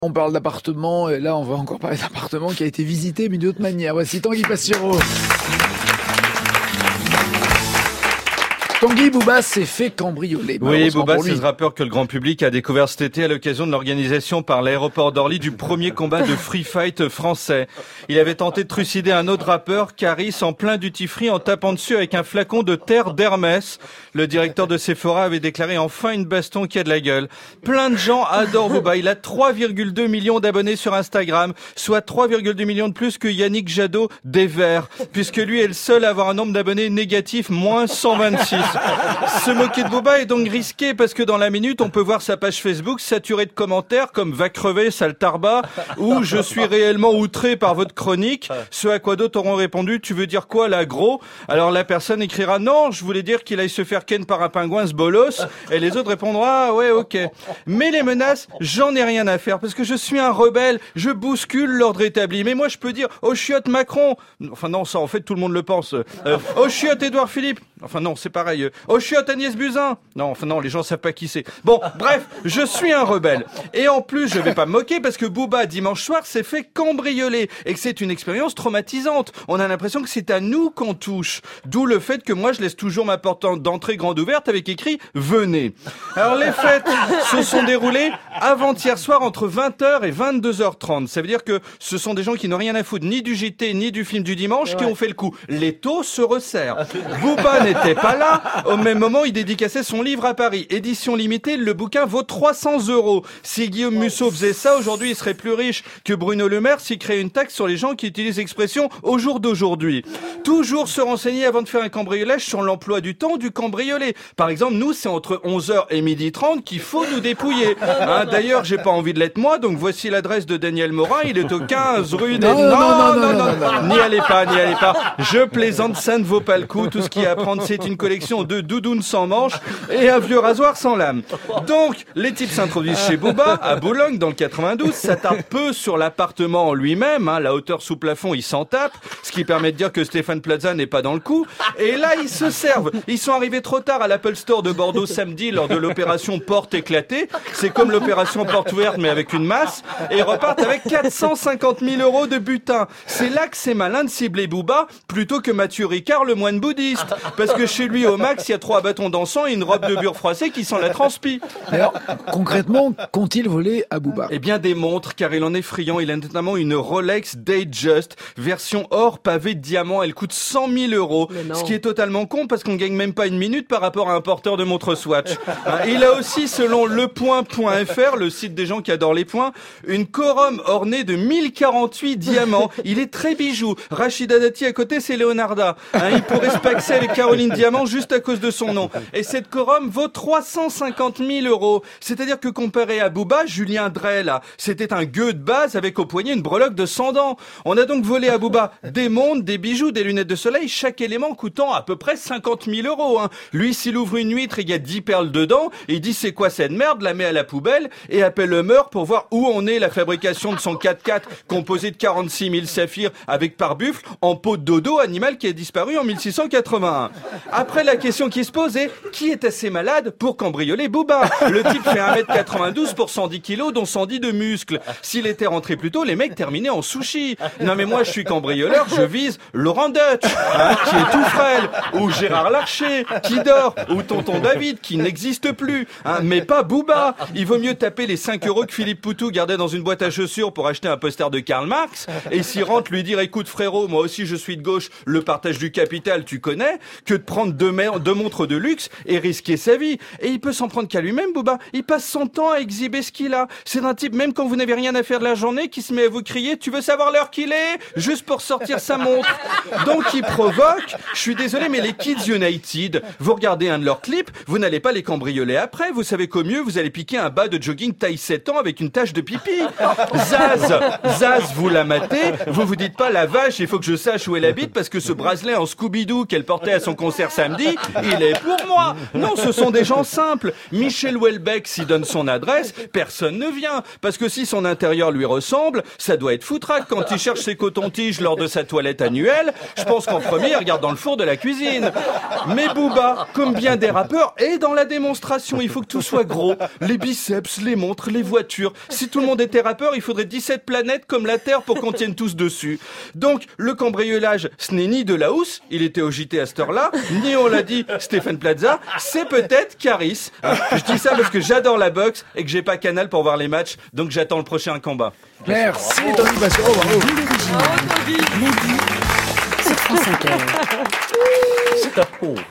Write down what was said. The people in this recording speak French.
On parle d'appartement, et là on va encore parler d'appartement qui a été visité, mais d'une autre manière. Voici Tanguy Pastureau. Tanguy, Booba s'est fait cambrioler. Oui, Booba, c'est ce rappeur que le grand public a découvert cet été à l'occasion de l'organisation par l'aéroport d'Orly du premier combat de free fight français. Il avait tenté de trucider un autre rappeur, Caris, en plein duty-free en tapant dessus avec un flacon de terre d'Hermès. Le directeur de Sephora avait déclaré enfin une baston qui a de la gueule. Plein de gens adorent Booba. Il a 3,2 millions d'abonnés sur Instagram, soit 3,2 millions de plus que Yannick Jadot des Verts, puisque lui est le seul à avoir un nombre d'abonnés négatif, moins 126. Se moquer de Booba est donc risqué parce que dans la minute, on peut voir sa page Facebook saturée de commentaires comme « Va crever, sale tarba » ou « Je suis réellement outré par votre chronique ». Ce à quoi d'autres auront répondu « Tu veux dire quoi là, gros ?» Alors la personne écrira « Non, je voulais dire qu'il aille se faire ken par un pingouin, ce bolos ». Et les autres répondront « Ah ouais, ok ». Mais les menaces, j'en ai rien à faire parce que je suis un rebelle, je bouscule l'ordre établi. Mais moi, je peux dire « Au chiotte Macron ». Enfin non, ça en fait tout le monde le pense. « Au chiotte Édouard Philippe ». Enfin non, c'est pareil. Au chiotte Agnès Buzyn. Non, enfin non, les gens savent pas qui c'est. Bon, bref, je suis un rebelle. Et en plus, je vais pas me moquer parce que Booba, dimanche soir, s'est fait cambrioler et que c'est une expérience traumatisante. On a l'impression que c'est à nous qu'on touche. D'où le fait que moi, je laisse toujours ma porte d'entrée grande ouverte avec écrit « Venez ». Alors, les fêtes se sont déroulées avant-hier soir entre 20h et 22h30. Ça veut dire que ce sont des gens qui n'ont rien à foutre ni du JT ni du film du dimanche qui ont fait le coup. Les taux se resserrent. Booba n'était pas là. Au même moment, il dédicaçait son livre à Paris. Édition limitée, le bouquin vaut 300 €. Si Guillaume Musso faisait ça, aujourd'hui, il serait plus riche que Bruno Le Maire s'il créait une taxe sur les gens qui utilisent l'expression au jour d'aujourd'hui. Toujours se renseigner avant de faire un cambriolage sur l'emploi du temps du cambriolé. Par exemple, nous, c'est entre 11h et 12h30 qu'il faut nous dépouiller. D'ailleurs, j'ai pas envie de l'être moi, donc voici l'adresse de Daniel Morin. Il est au 15 rue des... Non. N'y allez pas. Je plaisante, ça ne vaut pas le coup. Tout ce qu'il y a à prendre, c'est une collection de doudounes sans manches et un vieux rasoir sans lame. Donc, les types s'introduisent chez Booba, à Boulogne, dans le 92, s'attardent peu sur l'appartement en lui-même, la hauteur sous plafond, ils s'en tapent, ce qui permet de dire que Stéphane Plaza n'est pas dans le coup, et là, ils se servent. Ils sont arrivés trop tard à l'Apple Store de Bordeaux samedi lors de l'opération Porte éclatée, c'est comme l'opération Porte ouverte, mais avec une masse, et ils repartent avec 450 000 € de butin. C'est là que c'est malin de cibler Booba, plutôt que Mathieu Ricard, le moine bouddhiste, parce que chez lui, au max, il y a 3 bâtons dansants et une robe de bure froissée qui sent la transpi. Alors, concrètement, qu'ont-ils volé à Booba ? Eh bien, des montres, car il en est friand. Il a notamment une Rolex Datejust, version or pavée de diamants. Elle coûte 100 000 €. Ce qui est totalement con parce qu'on gagne même pas une minute par rapport à un porteur de montre Swatch. Il a aussi, selon lepoint.fr, le site des gens qui adorent les points, une Corum ornée de 1048 diamants. Il est très bijou. Rachida Dati à côté, c'est Leonarda. Il pourrait se paxer avec Caroline Diamant juste à cause de son nom. Et cette Corum vaut 350 000 €. C'est-à-dire que comparé à Booba, Julien Drey, là, c'était un gueux de base avec au poignet une breloque de 100 dents. On a donc volé à Booba des montres, des bijoux, des lunettes de soleil, chaque élément coûtant à peu près 50 000 €. Lui, s'il ouvre une huître et il y a 10 perles dedans, il dit c'est quoi cette merde, la met à la poubelle et appelle le meur pour voir où en est la fabrication de son 4x4 composé de 46 000 saphirs avec pare-buffle en peau de dodo, animal qui a disparu en 1681. Après, la question qui se pose est qui est assez malade pour cambrioler Booba ? Le type fait 1m92 pour 110 kilos, dont 110 de muscles. S'il était rentré plus tôt, les mecs terminaient en sushi. Non mais moi, je suis cambrioleur, je vise Laurent Dutch, qui est tout frêle, ou Gérard Larcher, qui dort, ou Tonton David, qui n'existe plus, mais pas Booba. Il vaut mieux taper les 5 € que Philippe Poutou gardait dans une boîte à chaussures pour acheter un poster de Karl Marx, et s'il rentre lui dire écoute frérot, moi aussi je suis de gauche, le partage du capital tu connais, que de prendre deux montres de luxe et risquer sa vie. Et il peut s'en prendre qu'à lui-même, Booba. Il passe son temps à exhiber ce qu'il a. C'est un type, même quand vous n'avez rien à faire de la journée, qui se met à vous crier « Tu veux savoir l'heure qu'il est ?» juste pour sortir sa montre. Donc il provoque. Je suis désolé, mais les Kids United, vous regardez un de leurs clips, vous n'allez pas les cambrioler après. Vous savez qu'au mieux, vous allez piquer un bas de jogging taille 7 ans avec une tache de pipi. Zaz, vous la matez, vous vous dites pas « La vache, il faut que je sache où elle habite parce que ce bracelet en Scooby-Doo qu'elle portait à son concert samedi, il est pour moi. Non, ce sont des gens simples. Michel Houellebecq s'y donne son adresse, personne ne vient. Parce que si son intérieur lui ressemble, ça doit être foutraque quand il cherche ses cotons-tiges lors de sa toilette annuelle. Je pense qu'en premier, il regarde dans le four de la cuisine. Mais Booba, comme bien des rappeurs, est dans la démonstration. Il faut que tout soit gros. Les biceps, les montres, les voitures. Si tout le monde était rappeur, il faudrait 17 planètes comme la Terre pour qu'on tienne tous dessus. Donc, le cambriolage, ce n'est ni de la housse, il était au JT à cette heure-là, ni on l'a dit Stéphane Plaza, c'est peut-être Caris. Je dis ça parce que j'adore la boxe et que j'ai pas Canal pour voir les matchs, donc j'attends le prochain combat. Merci Tanguy Passero, bravo. Lundi, sur France Inter.